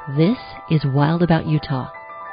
This is Wild About Utah.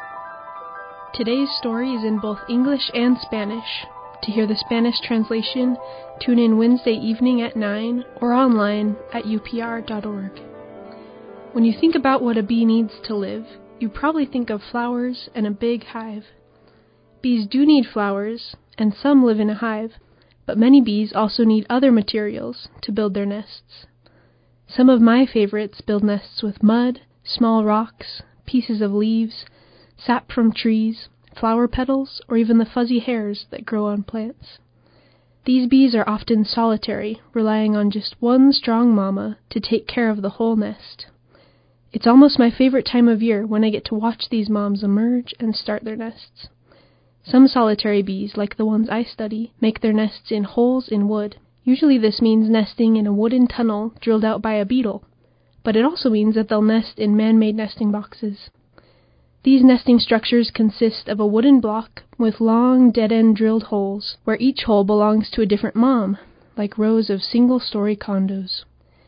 Today's story is in both English and Spanish. To hear the Spanish translation, tune in Wednesday evening at 9 or online at upr.org. When you think about what a bee needs to live, you probably think of flowers and a big hive. Bees do need flowers, and some live in a hive, but many bees also need other materials to build their nests. Some of my favorites build nests with mud, small rocks, pieces of leaves, sap from trees, flower petals, or even the fuzzy hairs that grow on plants. These bees are often solitary, relying on just one strong mama to take care of the whole nest. It's almost my favorite time of year when I get to watch these moms emerge and start their nests. Some solitary bees, like the ones I study, make their nests in holes in wood. Usually this means nesting in a wooden tunnel drilled out by a beetle, but it also means that they'll nest in man-made nesting boxes. These nesting structures consist of a wooden block with long dead-end drilled holes, where each hole belongs to a different mom, like rows of single-story condos.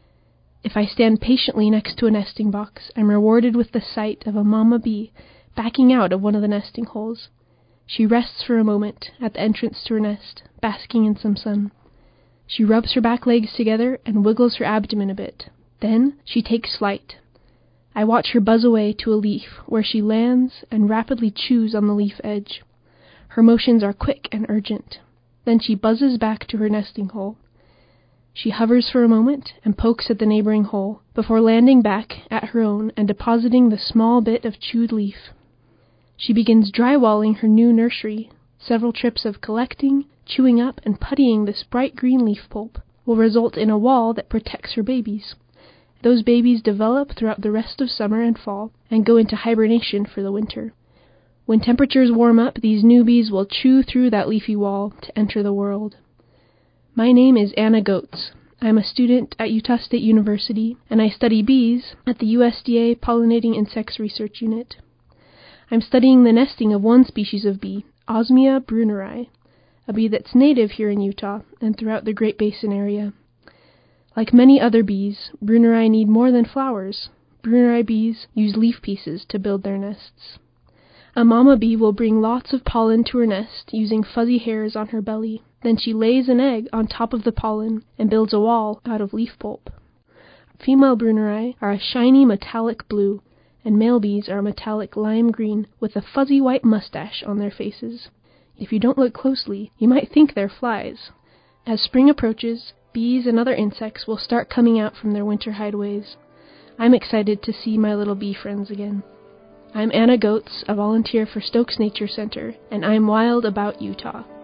If I stand patiently next to a nesting box, I'm rewarded with the sight of a mama bee backing out of one of the nesting holes. She rests for a moment at the entrance to her nest, basking in some sun. She rubs her back legs together and wiggles her abdomen a bit. Then she takes flight. I watch her buzz away to a leaf, where she lands and rapidly chews on the leaf edge. Her motions are quick and urgent. Then she buzzes back to her nesting hole. She hovers for a moment and pokes at the neighboring hole, before landing back at her own and depositing the small bit of chewed leaf. She begins drywalling her new nursery. Several trips of collecting, chewing up, and puttying this bright green leaf pulp will result in a wall that protects her babies. Those babies develop throughout the rest of summer and fall and go into hibernation for the winter. When temperatures warm up, these newbies will chew through that leafy wall to enter the world. My name is Anna Goetz. I'm a student at Utah State University, and I study bees at the USDA Pollinating Insects Research Unit. I'm studying the nesting of one species of bee, Osmia bruneri, a bee that's native here in Utah and throughout the Great Basin area. Like many other bees, bruneri need more than flowers. Bruneri bees use leaf pieces to build their nests. A mama bee will bring lots of pollen to her nest using fuzzy hairs on her belly. Then she lays an egg on top of the pollen and builds a wall out of leaf pulp. Female bruneri are a shiny metallic blue, and male bees are a metallic lime green with a fuzzy white mustache on their faces. If you don't look closely, you might think they're flies. As spring approaches, bees and other insects will start coming out from their winter hideaways. I'm excited to see my little bee friends again. I'm Anna Goetz, a volunteer for Stokes Nature Center, and I'm wild about Utah.